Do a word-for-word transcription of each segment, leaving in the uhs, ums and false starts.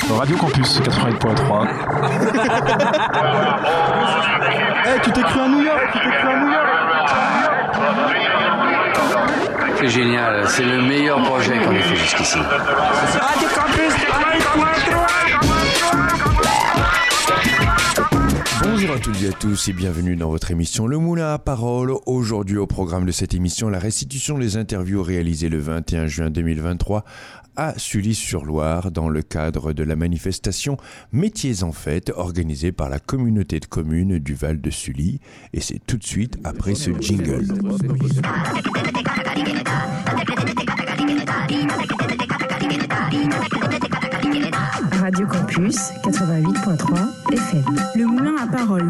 Radio Campus quatre-vingt-huit point trois. Hey, tu t'es cru à New York, tu t'es cru à New York. C'est génial, c'est le meilleur projet qu'on ait fait jusqu'ici. Radio Campus quatre-vingt-huit point trois. Bonjour à toutes et à tous et bienvenue dans votre émission Le Moulin à Parole. Aujourd'hui au programme de cette émission, la restitution des interviews réalisées le vingt et un juin deux mille vingt-trois à Sully-sur-Loire dans le cadre de la manifestation Métiers en Fête organisée par la communauté de communes du Val de Sully. Et c'est tout de suite après ce jingle. Radio Campus quatre-vingt-huit point trois F M. Le Moulin à Parole.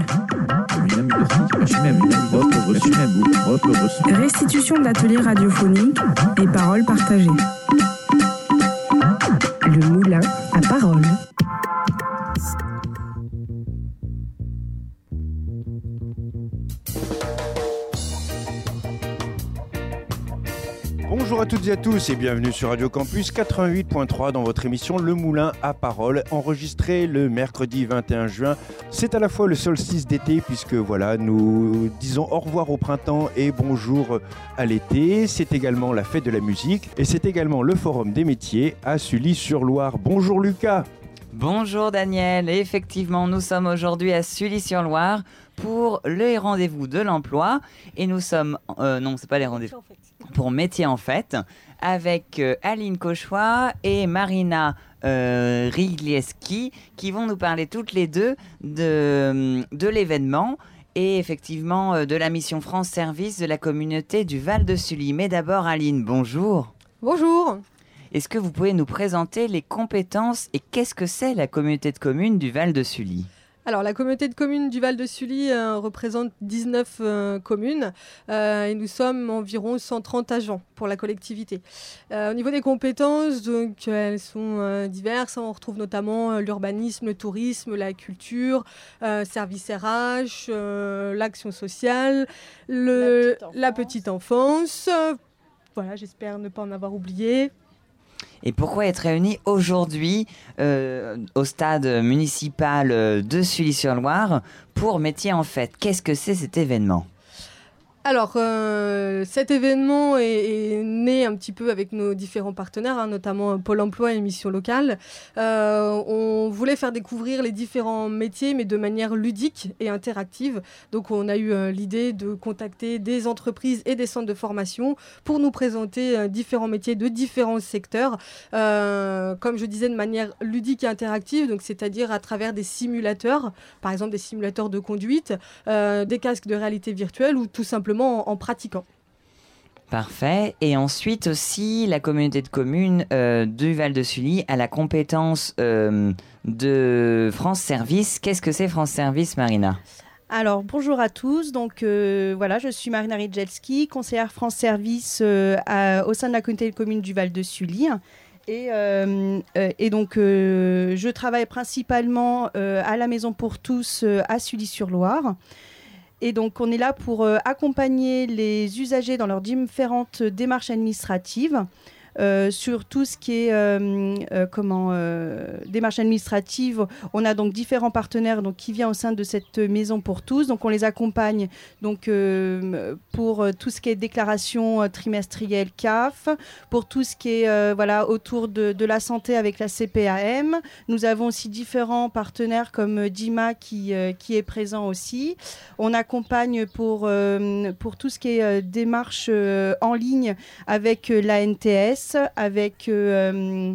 Restitution d'ateliers radiophoniques et paroles partagées. Le Moulin à Parole. Bonjour à toutes et à tous et bienvenue sur Radio Campus quatre-vingt-huit point trois dans votre émission Le Moulin à Parole, enregistrée le mercredi vingt et un juin. C'est à la fois le solstice d'été puisque voilà, nous disons au revoir au printemps et bonjour à l'été. C'est également la fête de la musique et c'est également le forum des métiers à Sully-sur-Loire. Bonjour Lucas. Bonjour Daniel, et effectivement nous sommes aujourd'hui à Sully-sur-Loire pour les rendez-vous de l'emploi et nous sommes, euh, non c'est pas les rendez-vous, pour Métiers en Fête avec euh, Aline Cauchois et Marina euh, Riglieski qui vont nous parler toutes les deux de, de l'événement et effectivement euh, de la mission France Service de la communauté du Val de Sully. Mais d'abord Aline, bonjour. Bonjour. Est-ce que vous pouvez nous présenter les compétences et qu'est-ce que c'est la communauté de communes du Val de Sully ? Alors, la communauté de communes du Val de Sully euh, représente dix-neuf euh, communes euh, et nous sommes environ cent trente agents pour la collectivité. Euh, au niveau des compétences, donc, elles sont euh, diverses. On retrouve notamment euh, l'urbanisme, le tourisme, la culture, euh, service R H, euh, l'action sociale, le, la petite enfance. Euh, voilà, j'espère ne pas en avoir oublié. Et pourquoi être réunis aujourd'hui euh, au stade municipal de Sully-sur-Loire pour Métiers en Fête ? Qu'est-ce que c'est cet événement ? Alors, euh, cet événement est, est né un petit peu avec nos différents partenaires, hein, notamment Pôle emploi et Mission locale. Euh, on voulait faire découvrir les différents métiers, mais de manière ludique et interactive. Donc, on a eu euh, l'idée de contacter des entreprises et des centres de formation pour nous présenter euh, différents métiers de différents secteurs. Euh, comme je disais, de manière ludique et interactive, donc c'est-à-dire à travers des simulateurs, par exemple des simulateurs de conduite, euh, des casques de réalité virtuelle ou tout simplement En, en pratiquant. Parfait. Et ensuite aussi, la communauté de communes euh, du Val de Sully a la compétence euh, de France Service. Qu'est-ce que c'est France Service, Marina ? Alors, bonjour à tous. Donc, euh, voilà, je suis Marina Riglieski, conseillère France Service euh, à, au sein de la communauté de communes du Val de Sully. Et, euh, euh, et donc, euh, je travaille principalement euh, à la Maison pour tous euh, à Sully-sur-Loire. Et donc, on est là pour euh, accompagner les usagers dans leurs différentes démarches administratives. Euh, sur tout ce qui est euh, euh, comment, euh, démarche administrative. On a donc différents partenaires donc, qui viennent au sein de cette maison pour tous. Donc on les accompagne donc, euh, pour tout ce qui est déclaration euh, trimestrielle C A F, pour tout ce qui est euh, voilà, autour de, de la santé avec la C P A M. Nous avons aussi différents partenaires comme D I M A qui, euh, qui est présent aussi. On accompagne pour, euh, pour tout ce qui est euh, démarche euh, en ligne avec euh, l'A N T S, avec euh,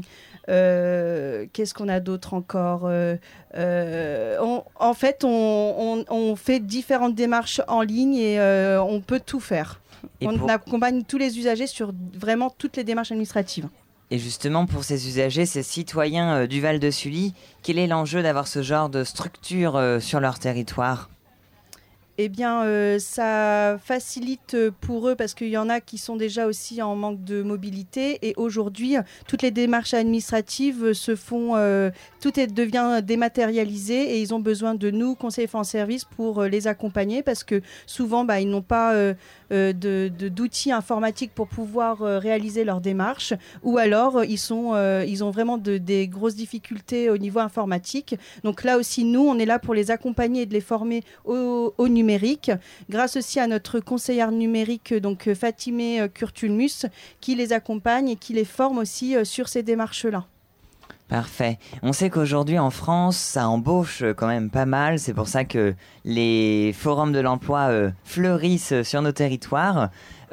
euh, qu'est-ce qu'on a d'autre encore euh, euh, on, en fait on, on, on fait différentes démarches en ligne et euh, on peut tout faire. Et on pour... accompagne tous les usagers sur vraiment toutes les démarches administratives. Et justement pour ces usagers, ces citoyens euh, du Val de Sully, quel est l'enjeu d'avoir ce genre de structure euh, sur leur territoire ? eh bien, euh, ça facilite pour eux parce qu'il y en a qui sont déjà aussi en manque de mobilité. Et aujourd'hui, toutes les démarches administratives se font, euh, tout est, devient dématérialisé et ils ont besoin de nous, conseillers France Service, pour euh, les accompagner parce que souvent, bah, ils n'ont pas euh, euh, de, de, d'outils informatiques pour pouvoir euh, réaliser leurs démarches ou alors euh, ils, sont, euh, ils ont vraiment de, des grosses difficultés au niveau informatique. Donc là aussi, nous, on est là pour les accompagner et de les former au, au numérique. numérique, grâce aussi à notre conseillère numérique, donc Fatimé Curtulmus, qui les accompagne et qui les forme aussi sur ces démarches-là. Parfait. On sait qu'aujourd'hui en France, ça embauche quand même pas mal. C'est pour ça que les forums de l'emploi euh, fleurissent sur nos territoires.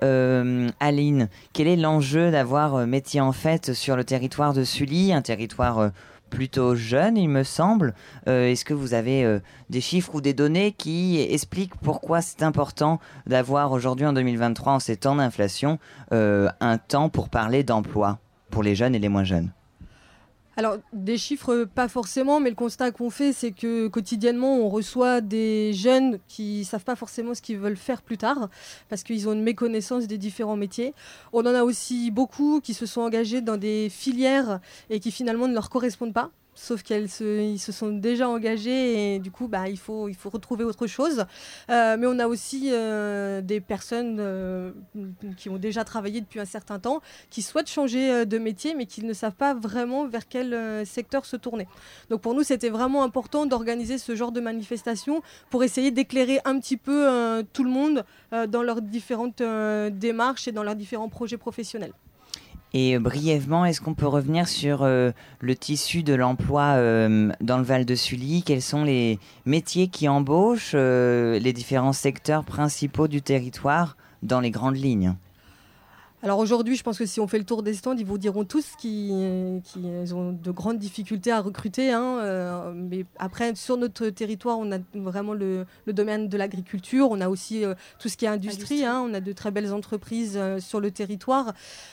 Euh, Aline, quel est l'enjeu d'avoir euh, Métiers en Fête sur le territoire de Sully, un territoire euh, plutôt jeune, il me semble. Euh, est-ce que vous avez euh, des chiffres ou des données qui expliquent pourquoi c'est important d'avoir aujourd'hui en deux mille vingt-trois, en ces temps d'inflation, euh, un temps pour parler d'emploi pour les jeunes et les moins jeunes ? Alors, des chiffres, pas forcément, mais le constat qu'on fait, c'est que quotidiennement, on reçoit des jeunes qui ne savent pas forcément ce qu'ils veulent faire plus tard, parce qu'ils ont une méconnaissance des différents métiers. On en a aussi beaucoup qui se sont engagés dans des filières et qui finalement ne leur correspondent pas. Sauf qu'ils se, ils se sont déjà engagés et du coup, bah, il faut, il faut retrouver autre chose. Euh, mais on a aussi euh, des personnes euh, qui ont déjà travaillé depuis un certain temps, qui souhaitent changer euh, de métier, mais qui ne savent pas vraiment vers quel euh, secteur se tourner. Donc pour nous, c'était vraiment important d'organiser ce genre de manifestation pour essayer d'éclairer un petit peu euh, tout le monde euh, dans leurs différentes euh, démarches et dans leurs différents projets professionnels. Et euh, brièvement, est-ce qu'on peut revenir sur euh, le tissu de l'emploi euh, dans le Val de Sully ? Quels sont les métiers qui embauchent, euh, les différents secteurs principaux du territoire dans les grandes lignes ? Alors aujourd'hui, je pense que si on fait le tour des stands, ils vous diront tous qu'ils, qu'ils ont de grandes difficultés à recruter. Hein, euh, mais après, sur notre territoire, on a vraiment le, le domaine de l'agriculture. On a aussi euh, tout ce qui est industrie. Hein, on a de très belles entreprises euh, sur le territoire.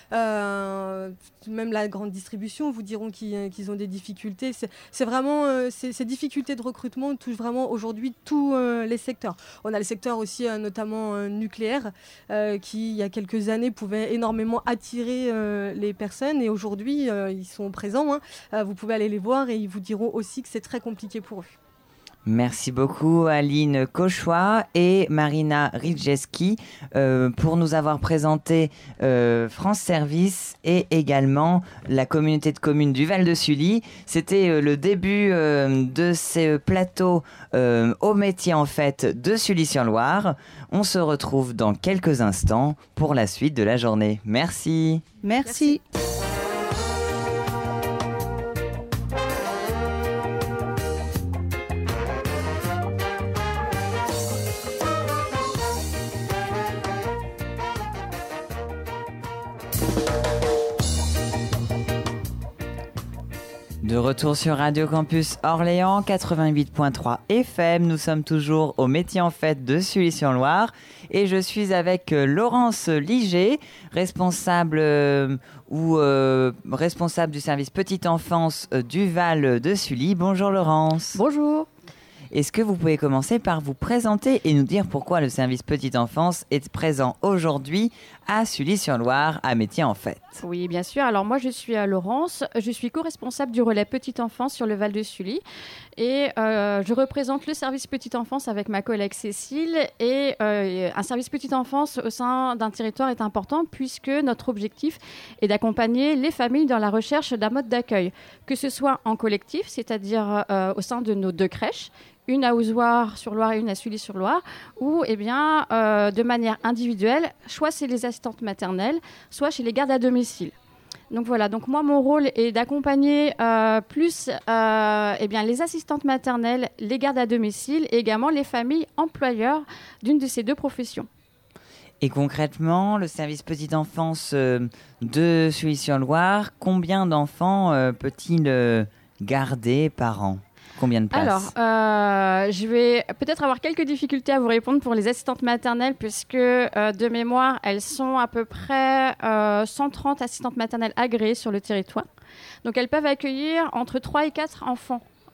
Euh, même la grande distribution vous diront qu'ils, qu'ils ont des difficultés. C'est, c'est vraiment, euh, ces, ces difficultés de recrutement touchent vraiment aujourd'hui tous euh, les secteurs. On a le secteur aussi euh, notamment euh, nucléaire euh, qui, il y a quelques années, pouvait énormément attirer euh, les personnes et aujourd'hui euh, ils sont présents, hein. euh, vous pouvez aller les voir et ils vous diront aussi que c'est très compliqué pour eux. Merci beaucoup Aline Cauchois et Marina Ridjeski euh, pour nous avoir présenté euh, France Service et également la communauté de communes du Val de Sully. C'était euh, le début euh, de ce plateau euh, au Métiers en Fête de Sully-sur-Loire. On se retrouve dans quelques instants pour la suite de la journée. Merci. Merci. Merci. De retour sur Radio Campus Orléans quatre-vingt-huit point trois F M. Nous sommes toujours au Métiers en Fête de Sully-sur-Loire et je suis avec Laurence Liger, responsable euh, ou euh, responsable du service petite enfance euh, du Val de Sully. Bonjour Laurence. Bonjour. Est-ce que vous pouvez commencer par vous présenter et nous dire pourquoi le service petite enfance est présent aujourd'hui à Sully-sur-Loire, à Métiers en Fête? Oui, bien sûr. Alors moi, je suis à Laurence. Je suis co-responsable du relais petite enfance sur le Val de Sully. Et euh, je représente le service petite enfance avec ma collègue Cécile. Et euh, un service petite enfance au sein d'un territoire est important puisque notre objectif est d'accompagner les familles dans la recherche d'un mode d'accueil, que ce soit en collectif, c'est-à-dire euh, au sein de nos deux crèches, une à Ozoir-sur-Loire et une à Sully-sur-Loire, ou eh bien, euh, de manière individuelle, soit chez les assistantes maternelles, soit chez les gardes à domicile. Donc voilà, donc moi mon rôle est d'accompagner euh, plus euh, eh bien, les assistantes maternelles, les gardes à domicile et également les familles employeurs d'une de ces deux professions. Et concrètement, le service petite enfance euh, de Sully-sur-Loire, combien d'enfants euh, peut-il euh, garder par an ? Combien de places ? Alors, euh, je vais peut-être avoir quelques difficultés à vous répondre pour les assistantes maternelles, puisque euh, de mémoire, elles sont à peu près euh, cent trente assistantes maternelles agréées sur le territoire. Donc, elles peuvent accueillir entre trois et quatre enfants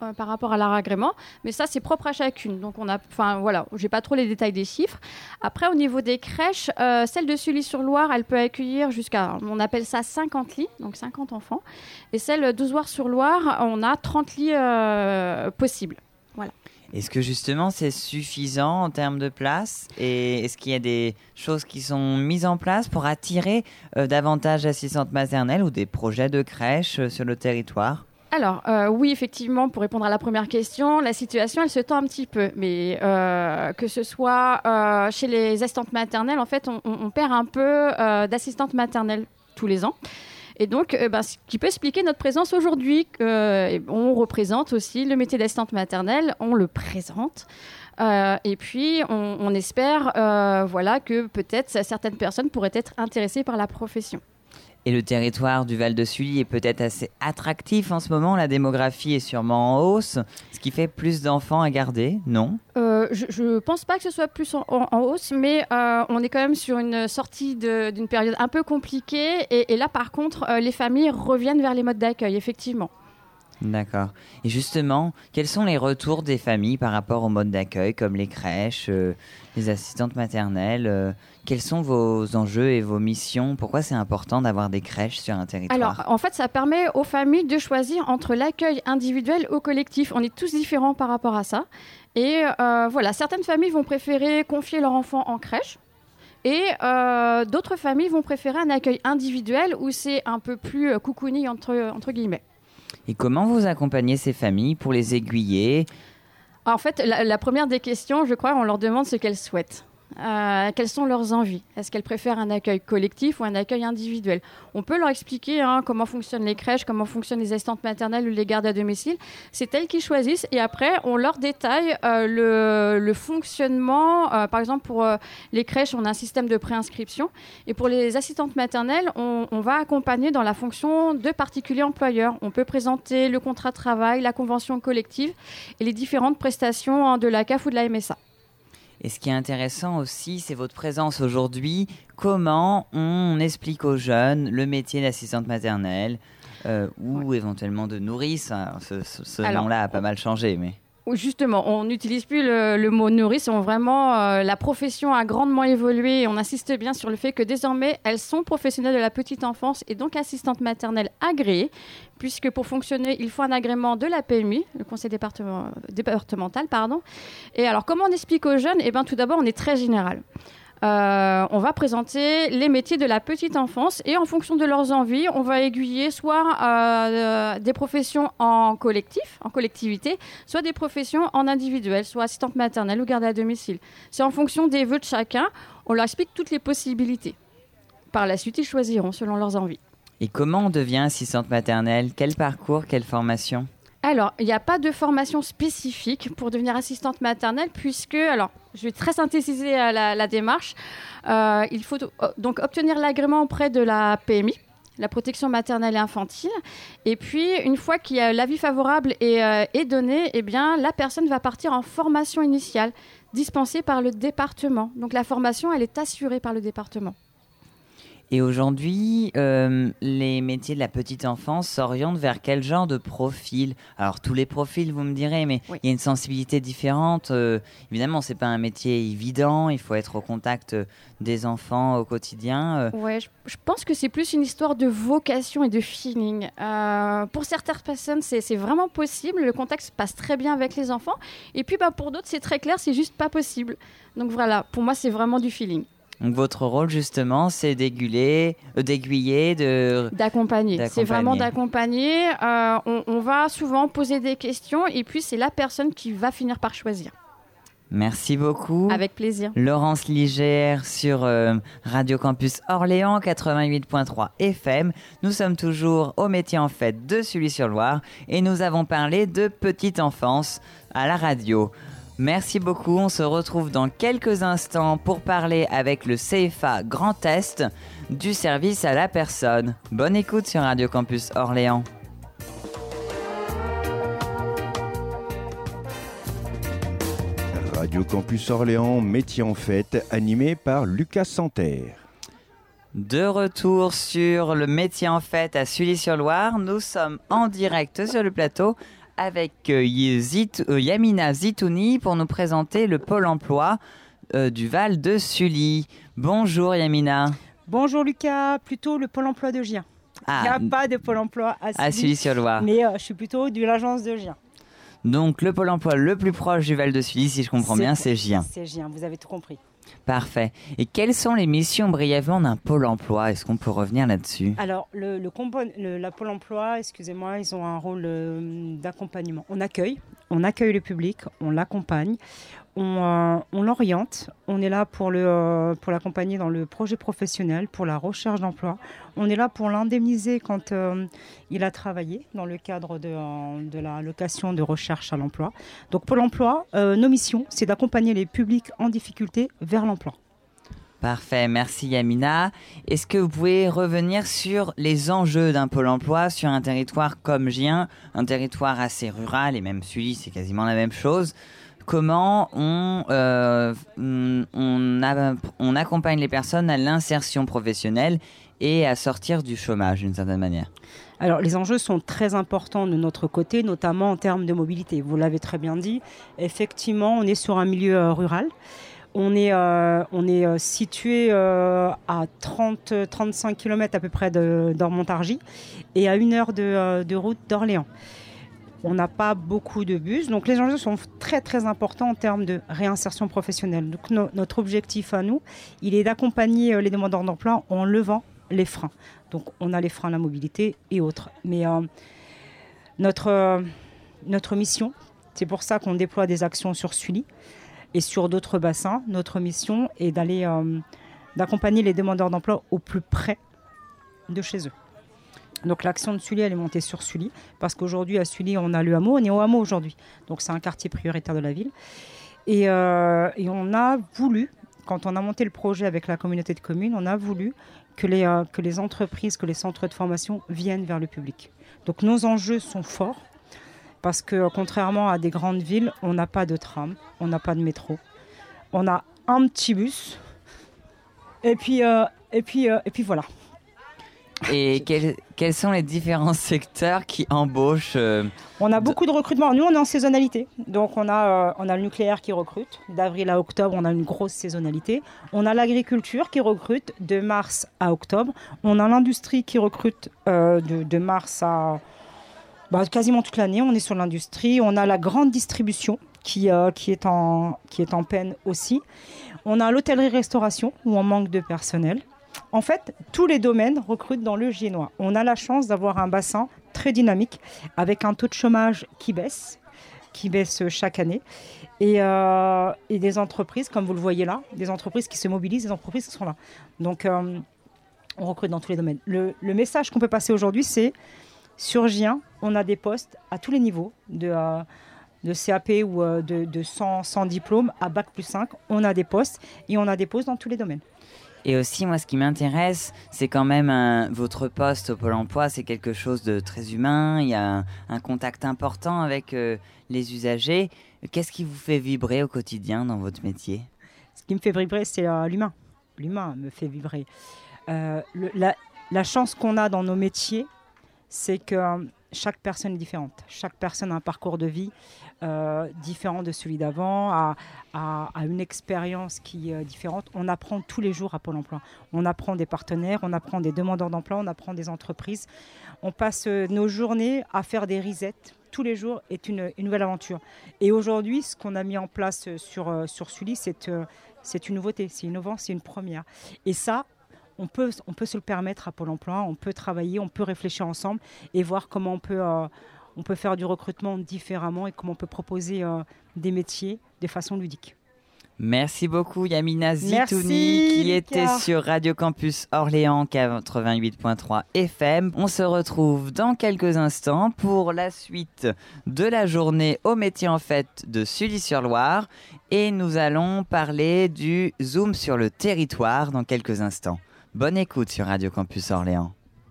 euh, par rapport à leur agrément, mais ça c'est propre à chacune. Donc on a, enfin voilà, j'ai pas trop les détails des chiffres. Après au niveau des crèches, euh, celle de Sully-sur-Loire, elle peut accueillir jusqu'à, on appelle ça cinquante lits, donc cinquante enfants, et celle d'Ozoir-sur-Loire, on a trente lits euh, possibles. Voilà. Est-ce que justement c'est suffisant en termes de place et est-ce qu'il y a des choses qui sont mises en place pour attirer euh, davantage d'assistantes maternelles ou des projets de crèche euh, sur le territoire ? Alors, euh, oui, effectivement, pour répondre à la première question, la situation, elle se tend un petit peu. Mais euh, que ce soit euh, chez les assistantes maternelles, en fait, on, on perd un peu euh, d'assistantes maternelles tous les ans. Et donc, euh, ben, ce qui peut expliquer notre présence aujourd'hui, euh, on représente aussi le métier d'assistante maternelle, on le présente. Euh, et puis, on, on espère euh, voilà, que peut-être certaines personnes pourraient être intéressées par la profession. Et le territoire du Val de Sully est peut-être assez attractif en ce moment. La démographie est sûrement en hausse, ce qui fait plus d'enfants à garder, non ? euh, Je ne pense pas que ce soit plus en, en, en hausse, mais euh, on est quand même sur une sortie de, d'une période un peu compliquée. Et, et là, par contre, euh, les familles reviennent vers les modes d'accueil, effectivement. D'accord. Et justement, quels sont les retours des familles par rapport aux modes d'accueil, comme les crèches, euh, les assistantes maternelles euh, Quels sont vos enjeux et vos missions ? Pourquoi c'est important d'avoir des crèches sur un territoire ? Alors, en fait, ça permet aux familles de choisir entre l'accueil individuel ou collectif. On est tous différents par rapport à ça. Et euh, voilà, certaines familles vont préférer confier leur enfant en crèche. Et euh, d'autres familles vont préférer un accueil individuel où c'est un peu plus euh, cocooning, entre, entre guillemets. Et comment vous accompagnez ces familles pour les aiguiller ? En fait, la, la première des questions, je crois, on leur demande ce qu'elles souhaitent. Euh, quelles sont leurs envies ? Est-ce qu'elles préfèrent un accueil collectif ou un accueil individuel ? On peut leur expliquer hein, comment fonctionnent les crèches, comment fonctionnent les assistantes maternelles ou les gardes à domicile. C'est elles qui choisissent et après, on leur détaille euh, le, le fonctionnement. Euh, par exemple, pour euh, les crèches, on a un système de préinscription. Et pour les assistantes maternelles, on, on va accompagner dans la fonction de particulier employeur. On peut présenter le contrat de travail, la convention collective et les différentes prestations hein, de la C A F ou de la M S A. Et ce qui est intéressant aussi, c'est votre présence aujourd'hui. Comment on explique aux jeunes le métier d'assistante maternelle euh, ou ouais. éventuellement de nourrice. Alors, ce ce, ce Alors, nom-là a pas mal changé, mais... Justement, on n'utilise plus le, le mot nourrice. On vraiment, euh, la profession a grandement évolué et on insiste bien sur le fait que désormais, elles sont professionnelles de la petite enfance et donc assistantes maternelles agréées, puisque pour fonctionner, il faut un agrément de la P M I, le conseil département, départemental. Pardon. Et alors, comment on explique aux jeunes ? Eh bien, tout d'abord, on est très général. Euh, on va présenter les métiers de la petite enfance et en fonction de leurs envies, on va aiguiller soit euh, des professions en collectif, en collectivité, soit des professions en individuel, soit assistante maternelle ou garde à domicile. C'est en fonction des vœux de chacun, on leur explique toutes les possibilités. Par la suite, ils choisiront selon leurs envies. Et comment on devient assistante maternelle ? Quel parcours, quelle formation ? Alors, il n'y a pas de formation spécifique pour devenir assistante maternelle puisque, alors, je vais très synthétiser la, la démarche. Euh, il faut donc obtenir l'agrément auprès de la P M I, la protection maternelle et infantile. Et puis, une fois qu'il y a l'avis favorable est, euh, est donné, eh bien, la personne va partir en formation initiale dispensée par le département. Donc, la formation, elle est assurée par le département. Et aujourd'hui, euh, les métiers de la petite enfance s'orientent vers quel genre de profil ? Alors, tous les profils, vous me direz, mais oui. Il y a une sensibilité différente. Euh, évidemment, ce n'est pas un métier évident. Il faut être au contact des enfants au quotidien. Euh. Oui, je, je pense que c'est plus une histoire de vocation et de feeling. Euh, pour certaines personnes, c'est, c'est vraiment possible. Le contact se passe très bien avec les enfants. Et puis, bah, pour d'autres, c'est très clair, c'est juste pas possible. Donc voilà, pour moi, c'est vraiment du feeling. Donc votre rôle justement, c'est d'aiguiller, euh, d'aiguiller, de... d'accompagner. d'accompagner. C'est vraiment d'accompagner. Euh, on, on va souvent poser des questions et puis c'est la personne qui va finir par choisir. Merci beaucoup. Avec plaisir. Laurence Ligère sur euh, Radio Campus Orléans quatre-vingt-huit virgule trois F M. Nous sommes toujours au métier en fait de Sully-sur-Loire et nous avons parlé de petite enfance à la radio. Merci beaucoup, on se retrouve dans quelques instants pour parler avec le C F A Grand Est du service à la personne. Bonne écoute sur Radio Campus Orléans. Radio Campus Orléans, métier en fête, animé par Lucas Santerre. De retour sur le métier en fête à Sully-sur-Loire, nous sommes en direct sur le plateau avec euh, Zit- euh, Yamina Zitouni pour nous présenter le pôle emploi euh, du Val de Sully. Bonjour Yamina. Bonjour Lucas, plutôt le pôle emploi de Gien. Ah, Il n'y a pas de pôle emploi à Sully, à Sully-sur-Loire. mais euh, je suis plutôt de l'agence de Gien. Donc le pôle emploi le plus proche du Val de Sully, si je comprends C'est- bien, c'est Gien. C'est Gien, vous avez tout compris. Parfait. Et quelles sont les missions brièvement d'un pôle emploi? Est-ce qu'on peut revenir là-dessus? Alors, le, le, compo- le- la Pôle emploi, excusez-moi, ils ont un rôle euh, d'accompagnement. On accueille, on accueille le public, on l'accompagne, on, euh, on l'oriente, on est là pour, le, euh, pour l'accompagner dans le projet professionnel, pour la recherche d'emploi. On est là pour l'indemniser quand euh, il a travaillé dans le cadre de, euh, de la location de recherche à l'emploi. Donc, Pôle emploi, euh, nos missions, c'est d'accompagner les publics en difficulté vers l'emploi. Parfait, merci Yamina. Est-ce que vous pouvez revenir sur les enjeux d'un pôle emploi sur un territoire comme Gien, un territoire assez rural, et même Sully, c'est quasiment la même chose. Comment on, euh, on, a- on accompagne les personnes à l'insertion professionnelle et à sortir du chômage d'une certaine manière? Alors, les enjeux sont très importants de notre côté, notamment en termes de mobilité. Vous l'avez très bien dit. Effectivement, on est sur un milieu euh, rural. On est, euh, on est euh, situé euh, à trente à trente-cinq kilomètres à peu près de, d'Ormontargis et à une heure de, euh, de route d'Orléans. On n'a pas beaucoup de bus, donc les enjeux sont très très importants en termes de réinsertion professionnelle. Donc, no- notre objectif à nous, il est d'accompagner euh, les demandeurs d'emploi en levant les freins. Donc on a les freins à la mobilité et autres. Mais euh, notre, euh, notre mission, c'est pour ça qu'on déploie des actions sur Sully et sur d'autres bassins. Notre mission est d'aller euh, d'accompagner les demandeurs d'emploi au plus près de chez eux. Donc l'action de Sully, elle est montée sur Sully, parce qu'aujourd'hui à Sully, on a le hameau, on est au hameau aujourd'hui. Donc c'est un quartier prioritaire de la ville. Et, euh, et on a voulu, quand on a monté le projet avec la communauté de communes, on a voulu que les, euh, que les entreprises, que les centres de formation viennent vers le public. Donc nos enjeux sont forts, parce que euh, contrairement à des grandes villes, on n'a pas de tram, on n'a pas de métro. On a un petit bus, et puis, euh, et puis, euh, et puis voilà. Et quels, quels sont les différents secteurs qui embauchent euh, On a beaucoup de recrutement. Nous, on est en saisonnalité. Donc, on a, euh, on a le nucléaire qui recrute. D'avril à octobre, on a une grosse saisonnalité. On a l'agriculture qui recrute de mars à octobre. On a l'industrie qui recrute euh, de, de mars à bah, quasiment toute l'année. On est sur l'industrie. On a la grande distribution qui, euh, qui, est en, qui est en peine aussi. On a l'hôtellerie-restauration où on manque de personnel. En fait, tous les domaines recrutent dans le Giennois. On a la chance d'avoir un bassin très dynamique avec un taux de chômage qui baisse, qui baisse chaque année. Et, euh, et des entreprises, comme vous le voyez là, des entreprises qui se mobilisent, des entreprises qui sont là. Donc, euh, on recrute dans tous les domaines. Le, le message qu'on peut passer aujourd'hui, c'est sur Gien, on a des postes à tous les niveaux, de, euh, de C A P ou euh, de, de cent, cent diplômes à bac plus cinq. On a des postes et on a des postes dans tous les domaines. Et aussi, moi, ce qui m'intéresse, c'est quand même un- votre poste au Pôle emploi, c'est quelque chose de très humain. Il y a un, un contact important avec euh, les usagers. Qu'est-ce qui vous fait vibrer au quotidien dans votre métier? Ce qui me fait vibrer, c'est euh, l'humain. L'humain me fait vibrer. Euh, le- la, la chance qu'on a dans nos métiers, c'est que euh, chaque personne est différente. Chaque personne a un parcours de vie euh, différent de celui d'avant, a, a- a une expérience qui est euh, différente. On apprend tous les jours à Pôle emploi. On apprend des partenaires, on apprend des demandeurs d'emploi, on apprend des entreprises. On passe euh, nos journées à faire des resets. Tous les jours est une, une nouvelle aventure. Et aujourd'hui, ce qu'on a mis en place euh, sur, euh, sur Sully, c'est, euh, c'est une nouveauté, c'est innovant, c'est une première. Et ça, on peut, on peut se le permettre à Pôle emploi, on peut travailler, on peut réfléchir ensemble et voir comment on peut, euh, on peut faire du recrutement différemment et comment on peut proposer euh, des métiers de façon ludique. Merci beaucoup Yamina Zitouni Merci, qui Lucas. était sur Radio Campus Orléans quatre-vingt-huit point trois F M. On se retrouve dans quelques instants pour la suite de la journée au métier en fête de Sully-sur-Loire et nous allons parler du Zoom sur le territoire dans quelques instants. Bonne écoute sur Radio Campus Orléans.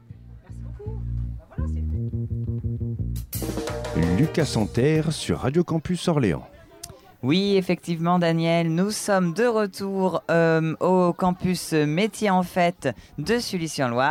Lucas Santerre sur Radio Campus Orléans. Oui, effectivement, Daniel, nous sommes de retour euh, au campus métier en fête de Sully-sur-Loire.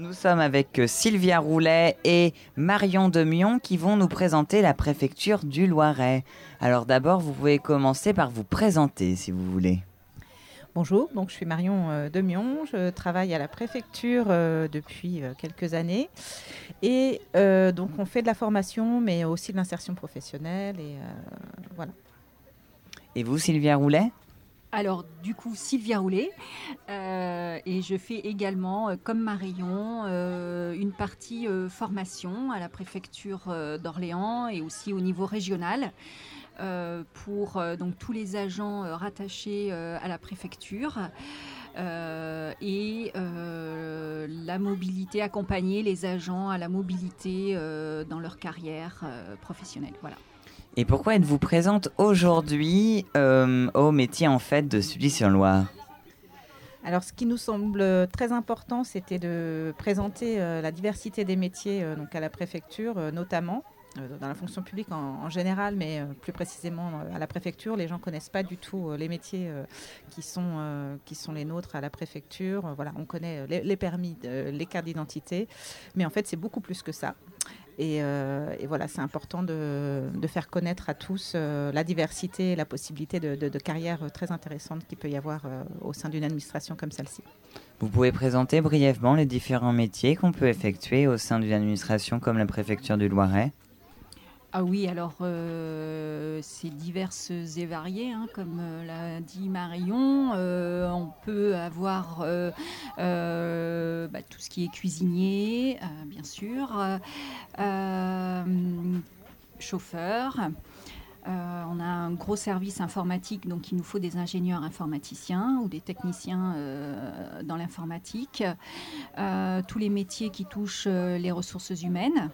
Nous sommes avec Sylvia Roulet et Marion Demion qui vont nous présenter la préfecture du Loiret. Alors d'abord, vous pouvez commencer par vous présenter si vous voulez. Bonjour, donc je suis Marion euh, Demion, je travaille à la préfecture euh, depuis euh, quelques années et euh, donc on fait de la formation mais aussi de l'insertion professionnelle et euh, voilà. Et vous Sylvia Roulet ? Alors, du coup, Sylvia Roulet, euh, et je fais également, euh, comme Marion, euh, une partie euh, formation à la préfecture euh, d'Orléans et aussi au niveau régional euh, pour euh, donc, tous les agents euh, rattachés euh, à la préfecture euh, et euh, la mobilité, accompagner les agents à la mobilité euh, dans leur carrière euh, professionnelle. Voilà. Et pourquoi êtes-vous présente aujourd'hui euh, au métier en fait de Sully-sur-Loire ? Alors, ce qui nous semble très important, c'était de présenter euh, la diversité des métiers euh, donc à la préfecture, euh, notamment euh, dans la fonction publique en, en général, mais euh, plus précisément euh, à la préfecture. Les gens ne connaissent pas du tout euh, les métiers euh, qui, sont, euh, qui sont les nôtres à la préfecture. Euh, voilà, on connaît les, les permis, euh, les cartes d'identité, mais en fait, c'est beaucoup plus que ça. Et, euh, et voilà, c'est important de, de faire connaître à tous euh, la diversité et la possibilité de, de, de carrière très intéressante qu'il peut y avoir euh, au sein d'une administration comme celle-ci. Vous pouvez présenter brièvement les différents métiers qu'on peut effectuer au sein d'une administration comme la préfecture du Loiret ? Ah oui, alors euh, c'est diverses et variées, hein, comme euh, l'a dit Marion. Euh, on peut avoir euh, euh, bah, tout ce qui est cuisinier, euh, bien sûr, euh, chauffeur. Euh, on a un gros service informatique, donc il nous faut des ingénieurs informaticiens ou des techniciens euh, dans l'informatique. Euh, tous les métiers qui touchent euh, les ressources humaines.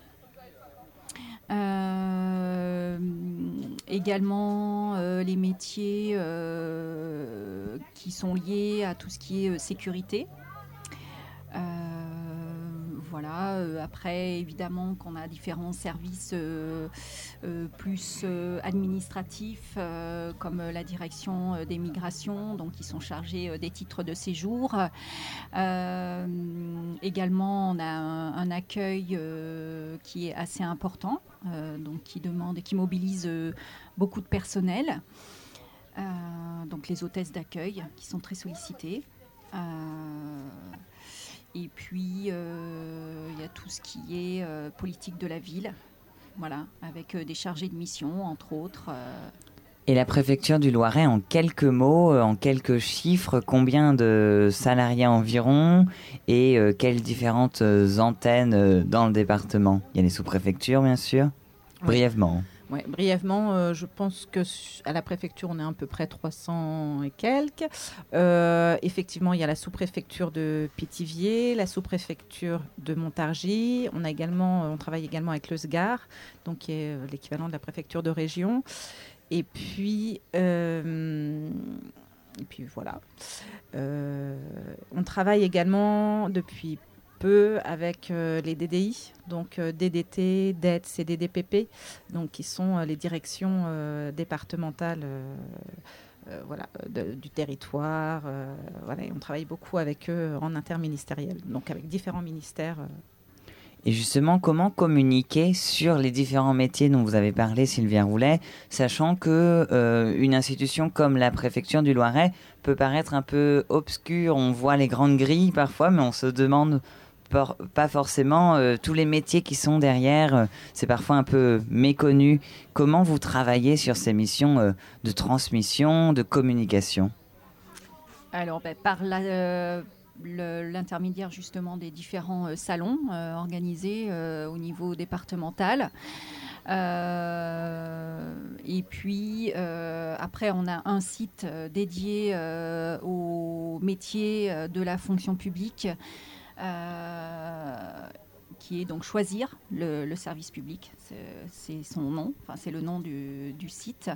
Euh, également euh, les métiers euh, qui sont liés à tout ce qui est euh, sécurité. Euh, voilà. Euh, après, évidemment, qu'on a différents services euh, euh, plus euh, administratifs, euh, comme la direction euh, des migrations, donc qui sont chargés euh, des titres de séjour. Euh, également, on a un, un accueil euh, qui est assez important, euh, donc qui demande et qui mobilise euh, beaucoup de personnel. Euh, donc les hôtesses d'accueil qui sont très sollicitées. Euh, Et puis, il euh, y a tout ce qui est euh, politique de la ville, voilà, avec euh, des chargés de mission, entre autres. Euh. Et la préfecture du Loiret, en quelques mots, en quelques chiffres, combien de salariés environ et euh, quelles différentes antennes euh, dans le département ? Il y a les sous-préfectures, bien sûr. Oui. Brièvement. Ouais, brièvement, euh, je pense qu'à la préfecture, on est à peu près trois cents et quelques. Euh, effectivement, il y a la sous-préfecture de Pithiviers, la sous-préfecture de Montargis. On, a également, on travaille également avec le S G A R, donc qui est l'équivalent de la préfecture de région. Et puis, euh, et puis voilà. Euh, on travaille également depuis peu avec euh, les D D I, donc euh, D D T, D E T S et D D P P, donc qui sont euh, les directions euh, départementales euh, euh, voilà, de, du territoire. Euh, voilà, et on travaille beaucoup avec eux en interministériel, donc avec différents ministères. Euh. Et justement, comment communiquer sur les différents métiers dont vous avez parlé, Sylvia Roulet, sachant que euh, une institution comme la préfecture du Loiret peut paraître un peu obscure. On voit les grandes grilles parfois, mais on se demande por- pas forcément euh, tous les métiers qui sont derrière. Euh, c'est parfois un peu méconnu. Comment vous travaillez sur ces missions euh, de transmission, de communication ? Alors, ben, par la... Euh Le, l'intermédiaire justement des différents euh, salons euh, organisés euh, au niveau départemental. Euh, et puis euh, après on a un site euh, dédié euh, aux métiers euh, de la fonction publique euh, qui est donc Choisir le, le service public. C'est, c'est son nom, enfin c'est le nom du, du site.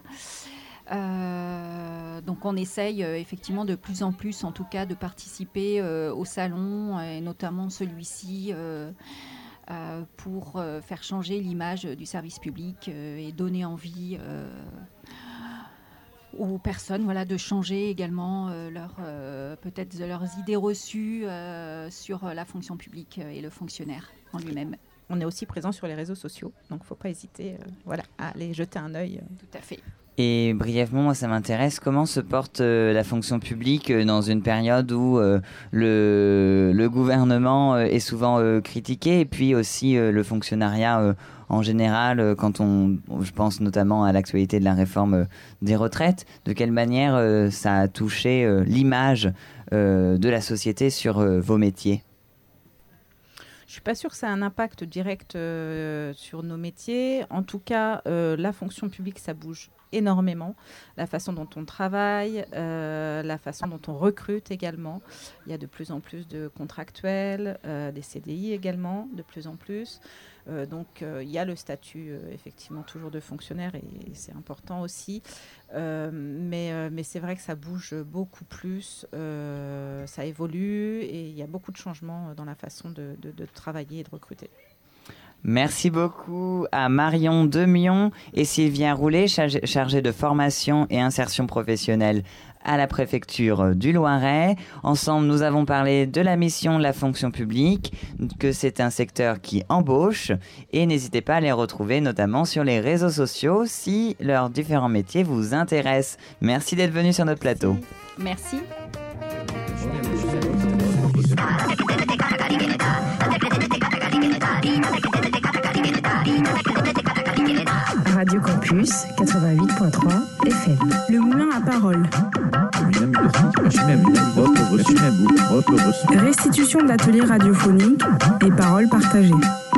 Euh, donc on essaye euh, effectivement de plus en plus en tout cas de participer euh, au salon et notamment celui-ci euh, euh, pour euh, faire changer l'image du service public euh, et donner envie euh, aux personnes, voilà, de changer également euh, leur, euh, peut-être leurs idées reçues euh, sur la fonction publique et le fonctionnaire en lui-même. On est aussi présent sur les réseaux sociaux, donc il ne faut pas hésiter euh, voilà, à aller jeter un œil. Tout à fait. Et brièvement, moi ça m'intéresse, comment se porte euh, la fonction publique euh, dans une période où euh, le, le gouvernement euh, est souvent euh, critiqué, et puis aussi euh, le fonctionnariat euh, en général, euh, quand on, je pense notamment à l'actualité de la réforme euh, des retraites, de quelle manière euh, ça a touché euh, l'image euh, de la société sur euh, vos métiers ? Je ne suis pas sûre que ça a un impact direct euh, sur nos métiers. En tout cas, euh, la fonction publique, ça bouge énormément. La façon dont on travaille, euh, la façon dont on recrute également. Il y a de plus en plus de contractuels, euh, des C D I également, de plus en plus. Euh, donc, euh, il y a le statut, euh, effectivement, toujours de fonctionnaire, et, et c'est important aussi. Euh, mais, euh, mais c'est vrai que ça bouge beaucoup plus, euh, ça évolue, et il y a beaucoup de changements dans la façon de, de, de travailler et de recruter. Merci beaucoup à Marion Demion et Sylvien Roulet, chargés de formation et insertion professionnelle à la préfecture du Loiret. Ensemble, nous avons parlé de la mission de la fonction publique, que c'est un secteur qui embauche, et n'hésitez pas à les retrouver notamment sur les réseaux sociaux si leurs différents métiers vous intéressent. Merci d'être venus sur notre plateau. Merci. Radio Campus quatre-vingt-huit virgule trois F M. Le moulin à parole. Restitution d'ateliers radiophoniques et paroles partagées.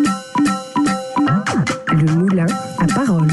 Le moulin à parole.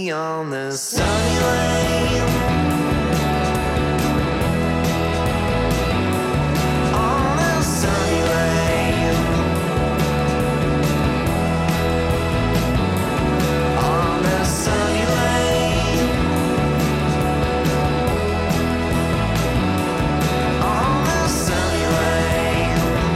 me on the sunny lane. On the sunny lane. On the sunny lane. On the sunny lane.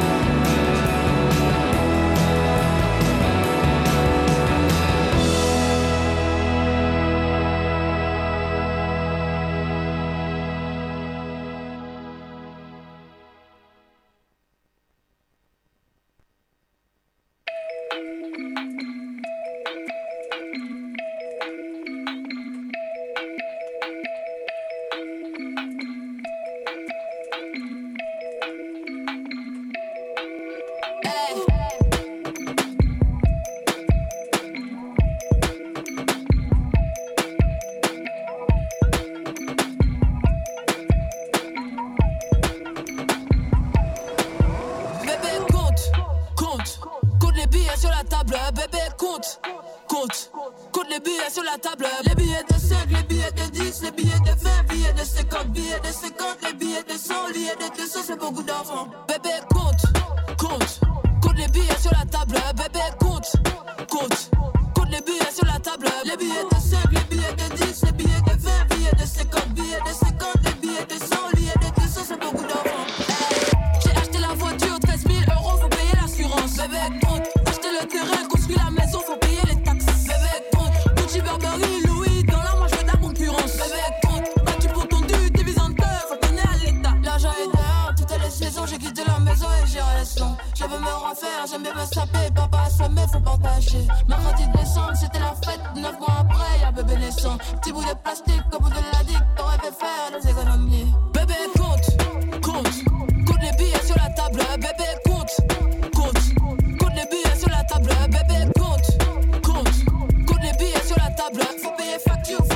Bébé, compte, compte, compte les billets sur la table. Bébé, compte, compte, compte les billets sur la table. Les billets de cinq, les billets de dix, les billets de vingt, billets de cinquante, billets de cinquante, les billets de cent, les billets de deux cents, c'est beaucoup d'argent. Bébé, compte, compte, compte les billets sur la table. Bébé, compte, compte, compte les billets sur la table. Les billets de cinq, les billets de dix, les billets de vingt, billets de cinquante, billets de cinquante, les billets de cent, les billets de deux cents, c'est beaucoup d'argent. J'ai acheté la voiture, treize mille euros, faut payer l'assurance. Bébé, compte, acheter le terrain, construire la maison, faut payer les taxes. Bébé, compte, Gucci, Burberry, Louis, dans la manche de la concurrence. Bébé, compte, battu pour ton dû, divisé en deux, faut donner à l'État. L'argent est dehors, toutes les saisons, j'ai quitté la maison et j'ai les sons. Je veux me refaire, j'aime bien me saper, papa assommé, faut partager. Mercredi décembre, c'était la fête, neuf mois après, y'a bébé naissant. Petit bout de plastique, au bout de la digue, t'aurais fait faire des économies. Bébé, compte, compte, compte les billets sur la table. Bébé, compte, compte, compte les billets sur la table. Bébé, compte, compte, compte les billets sur la table. Faut payer facture,